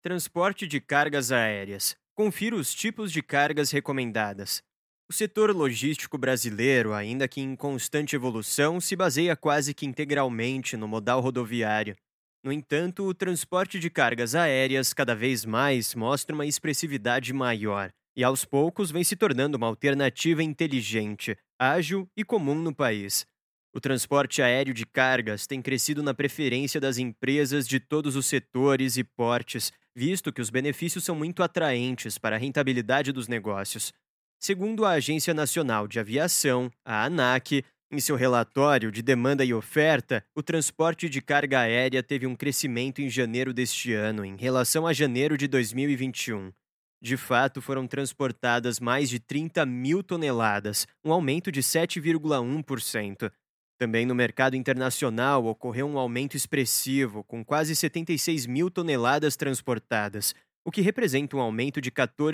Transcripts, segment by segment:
Transporte de cargas aéreas. Confira os tipos de cargas recomendadas. O setor logístico brasileiro, ainda que em constante evolução, se baseia quase que integralmente no modal rodoviário. No entanto, o transporte de cargas aéreas cada vez mais mostra uma expressividade maior e, aos poucos, vem se tornando uma alternativa inteligente, ágil e comum no país. O transporte aéreo de cargas tem crescido na preferência das empresas de todos os setores e portes, visto que os benefícios são muito atraentes para a rentabilidade dos negócios. Segundo a Agência Nacional de Aviação, a ANAC, em seu relatório de demanda e oferta, o transporte de carga aérea teve um crescimento em janeiro deste ano em relação a janeiro de 2021. De fato, foram transportadas mais de 30 mil toneladas, um aumento de 7,1%. Também no mercado internacional ocorreu um aumento expressivo, com quase 76 mil toneladas transportadas, o que representa um aumento de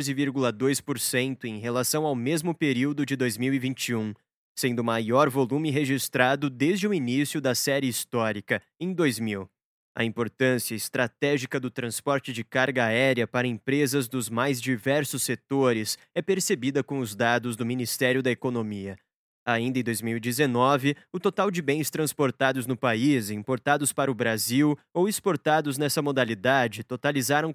14,2% em relação ao mesmo período de 2021, sendo o maior volume registrado desde o início da série histórica, em 2000. A importância estratégica do transporte de carga aérea para empresas dos mais diversos setores é percebida com os dados do Ministério da Economia. Ainda em 2019, o total de bens transportados no país, importados para o Brasil ou exportados nessa modalidade, totalizaram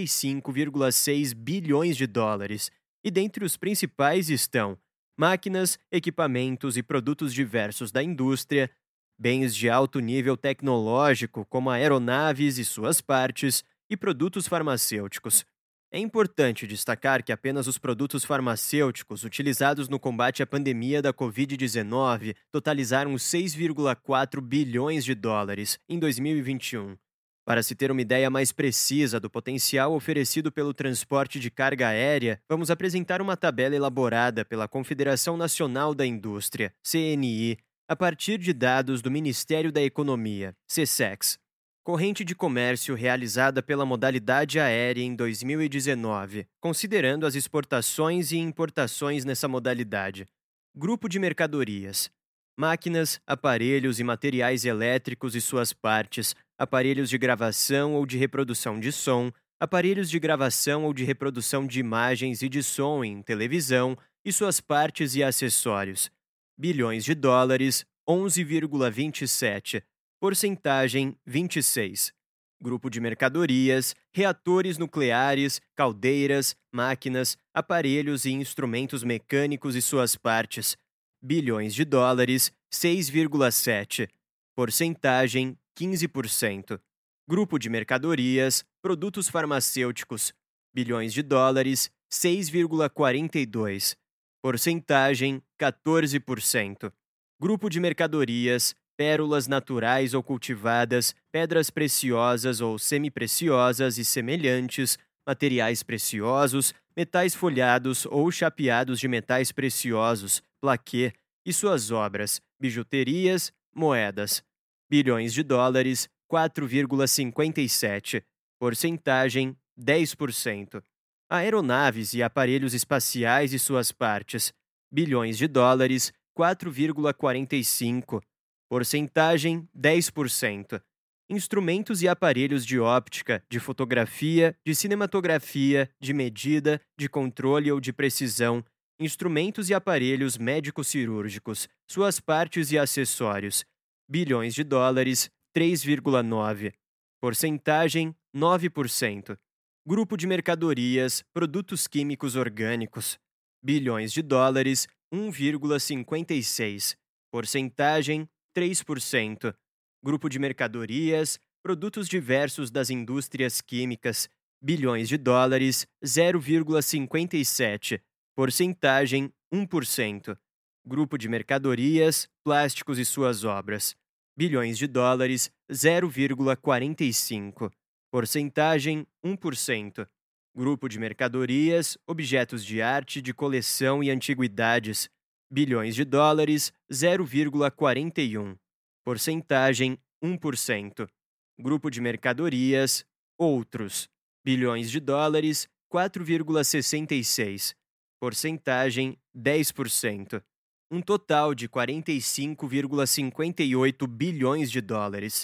45,6 bilhões de dólares. E dentre os principais estão máquinas, equipamentos e produtos diversos da indústria, bens de alto nível tecnológico, como aeronaves e suas partes, e produtos farmacêuticos. É importante destacar que apenas os produtos farmacêuticos utilizados no combate à pandemia da Covid-19 totalizaram 6,4 bilhões de dólares em 2021. Para se ter uma ideia mais precisa do potencial oferecido pelo transporte de carga aérea, vamos apresentar uma tabela elaborada pela Confederação Nacional da Indústria, CNI, a partir de dados do Ministério da Economia, SESEX. Corrente de comércio realizada pela modalidade aérea em 2019, considerando as exportações e importações nessa modalidade. Grupo de mercadorias: máquinas, aparelhos e materiais elétricos e suas partes, aparelhos de gravação ou de reprodução de som, aparelhos de gravação ou de reprodução de imagens e de som em televisão e suas partes e acessórios. Bilhões de dólares, 11,27. Porcentagem 26. Grupo de mercadorias, reatores nucleares, caldeiras, máquinas, aparelhos e instrumentos mecânicos e suas partes. Bilhões de dólares, 6,7. Porcentagem 15%. Grupo de mercadorias, produtos farmacêuticos. Bilhões de dólares, 6,42. Porcentagem 14%. Grupo de mercadorias, pérolas naturais ou cultivadas, pedras preciosas ou semipreciosas e semelhantes, materiais preciosos, metais folhados ou chapeados de metais preciosos, plaquê, e suas obras, bijuterias, moedas. Bilhões de dólares, 4,57. Porcentagem, 10%. Aeronaves e aparelhos espaciais e suas partes. Bilhões de dólares, 4,45. Porcentagem 10%. Instrumentos e aparelhos de óptica, de fotografia, de cinematografia, de medida, de controle ou de precisão. Instrumentos e aparelhos médico-cirúrgicos, suas partes e acessórios. Bilhões de dólares, 3,9. Porcentagem 9%. Grupo de mercadorias, produtos químicos orgânicos. Bilhões de dólares, 1,56. Porcentagem 3%. Grupo de mercadorias, produtos diversos das indústrias químicas, bilhões de dólares, 0,57. Porcentagem 1%. Grupo de mercadorias, plásticos e suas obras, bilhões de dólares, 0,45. Porcentagem 1%. Grupo de mercadorias, objetos de arte, de coleção e antiguidades, bilhões de dólares, 0,41. Porcentagem 1%. Grupo de mercadorias, outros, bilhões de dólares, 4,66. Porcentagem 10%. Um total de 45,58 bilhões de dólares.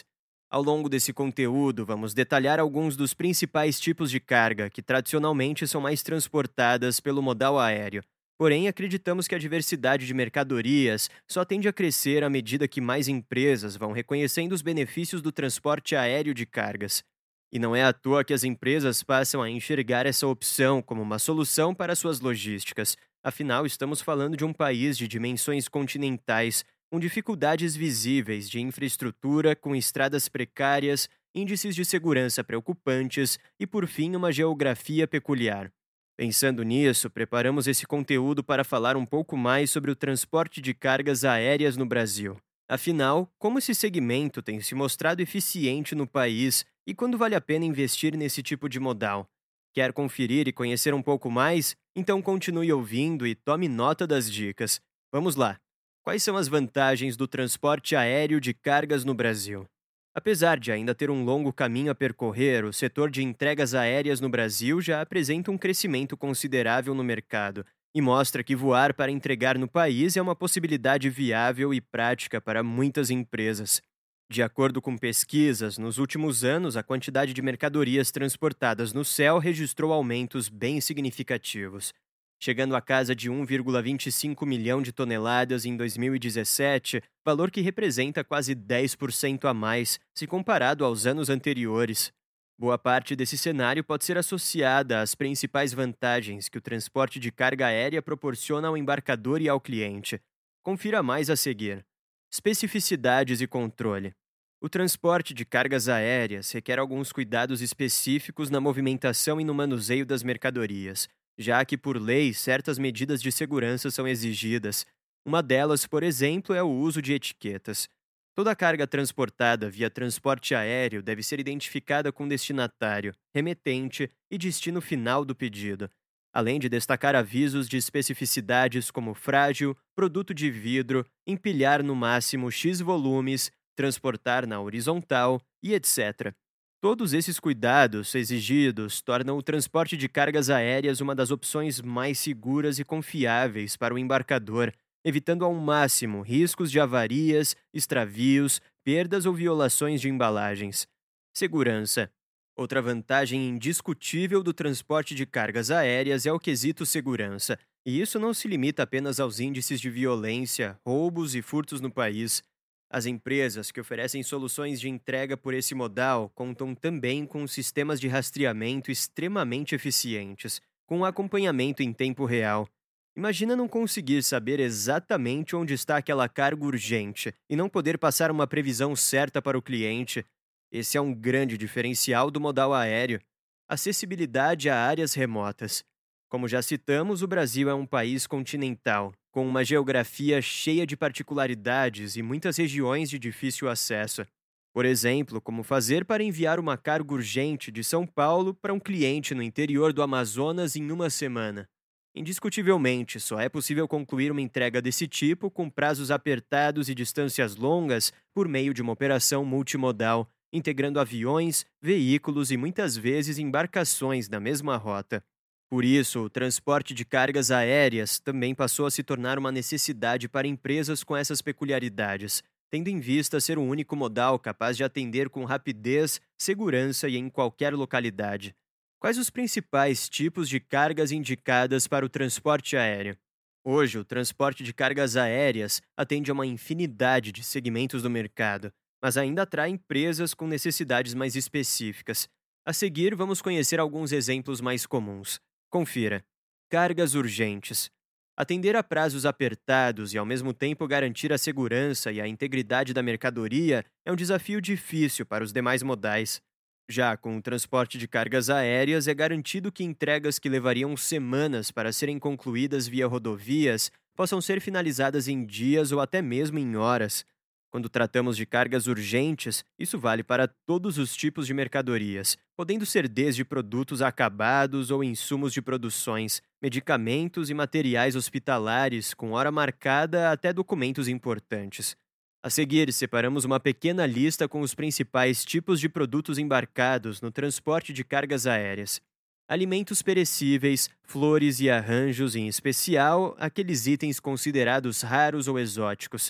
Ao longo desse conteúdo, vamos detalhar alguns dos principais tipos de carga que tradicionalmente são mais transportadas pelo modal aéreo. Porém, acreditamos que a diversidade de mercadorias só tende a crescer à medida que mais empresas vão reconhecendo os benefícios do transporte aéreo de cargas. E não é à toa que as empresas passam a enxergar essa opção como uma solução para suas logísticas. Afinal, estamos falando de um país de dimensões continentais, com dificuldades visíveis de infraestrutura, com estradas precárias, índices de segurança preocupantes e, por fim, uma geografia peculiar. Pensando nisso, preparamos esse conteúdo para falar um pouco mais sobre o transporte de cargas aéreas no Brasil. Afinal, como esse segmento tem se mostrado eficiente no país e quando vale a pena investir nesse tipo de modal? Quer conferir e conhecer um pouco mais? Então continue ouvindo e tome nota das dicas. Vamos lá! Quais são as vantagens do transporte aéreo de cargas no Brasil? Apesar de ainda ter um longo caminho a percorrer, o setor de entregas aéreas no Brasil já apresenta um crescimento considerável no mercado e mostra que voar para entregar no país é uma possibilidade viável e prática para muitas empresas. De acordo com pesquisas, nos últimos anos, a quantidade de mercadorias transportadas no céu registrou aumentos bem significativos, chegando à casa de 1,25 milhão de toneladas em 2017, valor que representa quase 10% a mais se comparado aos anos anteriores. Boa parte desse cenário pode ser associada às principais vantagens que o transporte de carga aérea proporciona ao embarcador e ao cliente. Confira mais a seguir. Especificidades e controle. O transporte de cargas aéreas requer alguns cuidados específicos na movimentação e no manuseio das mercadorias, já que, por lei, certas medidas de segurança são exigidas. Uma delas, por exemplo, é o uso de etiquetas. Toda carga transportada via transporte aéreo deve ser identificada com destinatário, remetente e destino final do pedido, além de destacar avisos de especificidades como frágil, produto de vidro, empilhar no máximo X volumes, transportar na horizontal e etc. Todos esses cuidados exigidos tornam o transporte de cargas aéreas uma das opções mais seguras e confiáveis para o embarcador, evitando ao máximo riscos de avarias, extravios, perdas ou violações de embalagens. Segurança. Outra vantagem indiscutível do transporte de cargas aéreas é o quesito segurança, e isso não se limita apenas aos índices de violência, roubos e furtos no país. As empresas que oferecem soluções de entrega por esse modal contam também com sistemas de rastreamento extremamente eficientes, com um acompanhamento em tempo real. Imagina não conseguir saber exatamente onde está aquela carga urgente e não poder passar uma previsão certa para o cliente. Esse é um grande diferencial do modal aéreo. Acessibilidade a áreas remotas. Como já citamos, o Brasil é um país continental, com uma geografia cheia de particularidades e muitas regiões de difícil acesso. Por exemplo, como fazer para enviar uma carga urgente de São Paulo para um cliente no interior do Amazonas em uma semana. Indiscutivelmente, só é possível concluir uma entrega desse tipo com prazos apertados e distâncias longas por meio de uma operação multimodal, integrando aviões, veículos e muitas vezes embarcações na mesma rota. Por isso, o transporte de cargas aéreas também passou a se tornar uma necessidade para empresas com essas peculiaridades, tendo em vista ser o único modal capaz de atender com rapidez, segurança e em qualquer localidade. Quais os principais tipos de cargas indicadas para o transporte aéreo? Hoje, o transporte de cargas aéreas atende a uma infinidade de segmentos do mercado, mas ainda atrai empresas com necessidades mais específicas. A seguir, vamos conhecer alguns exemplos mais comuns. Confira. Cargas urgentes. Atender a prazos apertados e ao mesmo tempo garantir a segurança e a integridade da mercadoria é um desafio difícil para os demais modais. Já com o transporte de cargas aéreas, é garantido que entregas que levariam semanas para serem concluídas via rodovias possam ser finalizadas em dias ou até mesmo em horas. Quando tratamos de cargas urgentes, isso vale para todos os tipos de mercadorias, podendo ser desde produtos acabados ou insumos de produções, medicamentos e materiais hospitalares com hora marcada até documentos importantes. A seguir, separamos uma pequena lista com os principais tipos de produtos embarcados no transporte de cargas aéreas. Alimentos perecíveis, flores e arranjos, em especial aqueles itens considerados raros ou exóticos.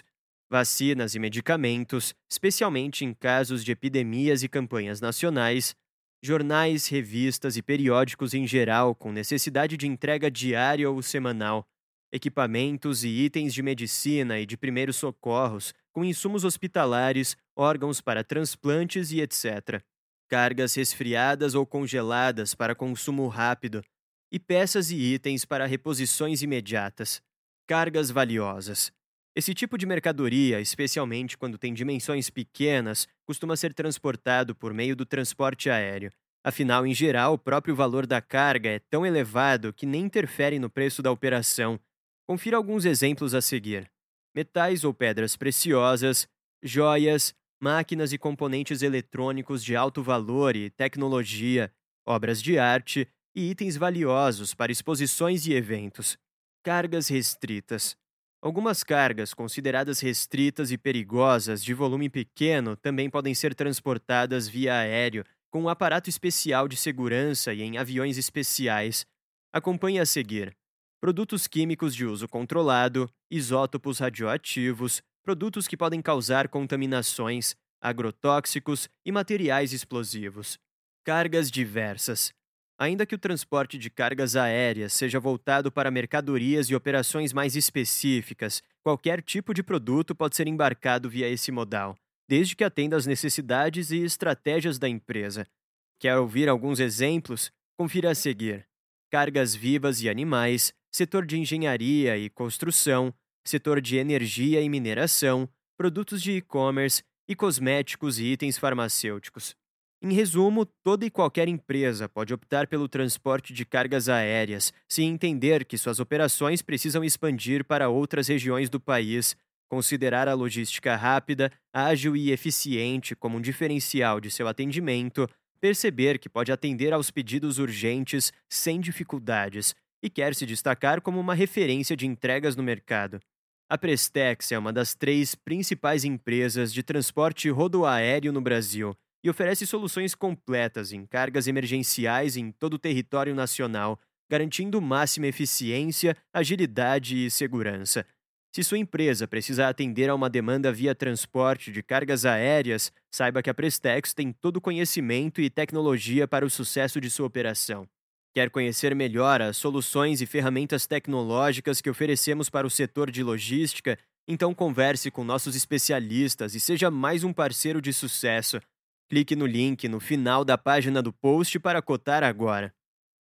vacinas e medicamentos, especialmente em casos de epidemias e campanhas nacionais, jornais, revistas e periódicos em geral com necessidade de entrega diária ou semanal, equipamentos e itens de medicina e de primeiros socorros, com insumos hospitalares, órgãos para transplantes e etc. Cargas resfriadas ou congeladas para consumo rápido, e peças e itens para reposições imediatas. Cargas valiosas. Esse tipo de mercadoria, especialmente quando tem dimensões pequenas, costuma ser transportado por meio do transporte aéreo. Afinal, em geral, o próprio valor da carga é tão elevado que nem interfere no preço da operação. Confira alguns exemplos a seguir: metais ou pedras preciosas, joias, máquinas e componentes eletrônicos de alto valor e tecnologia, obras de arte e itens valiosos para exposições e eventos. Cargas restritas. Algumas cargas consideradas restritas e perigosas de volume pequeno também podem ser transportadas via aéreo com um aparato especial de segurança e em aviões especiais. Acompanhe a seguir: produtos químicos de uso controlado, isótopos radioativos, produtos que podem causar contaminações, agrotóxicos e materiais explosivos. Cargas diversas. Ainda que o transporte de cargas aéreas seja voltado para mercadorias e operações mais específicas, qualquer tipo de produto pode ser embarcado via esse modal, desde que atenda às necessidades e estratégias da empresa. Quer ouvir alguns exemplos? Confira a seguir: cargas vivas e animais, setor de engenharia e construção, setor de energia e mineração, produtos de e-commerce e cosméticos e itens farmacêuticos. Em resumo, toda e qualquer empresa pode optar pelo transporte de cargas aéreas se entender que suas operações precisam expandir para outras regiões do país, considerar a logística rápida, ágil e eficiente como um diferencial de seu atendimento, perceber que pode atender aos pedidos urgentes sem dificuldades e quer se destacar como uma referência de entregas no mercado. A Prestex é uma das 3 principais empresas de transporte rodoaéreo no Brasil e oferece soluções completas em cargas emergenciais em todo o território nacional, garantindo máxima eficiência, agilidade e segurança. Se sua empresa precisa atender a uma demanda via transporte de cargas aéreas, saiba que a Prestex tem todo o conhecimento e tecnologia para o sucesso de sua operação. Quer conhecer melhor as soluções e ferramentas tecnológicas que oferecemos para o setor de logística? Então converse com nossos especialistas e seja mais um parceiro de sucesso. Clique no link no final da página do post para cotar agora.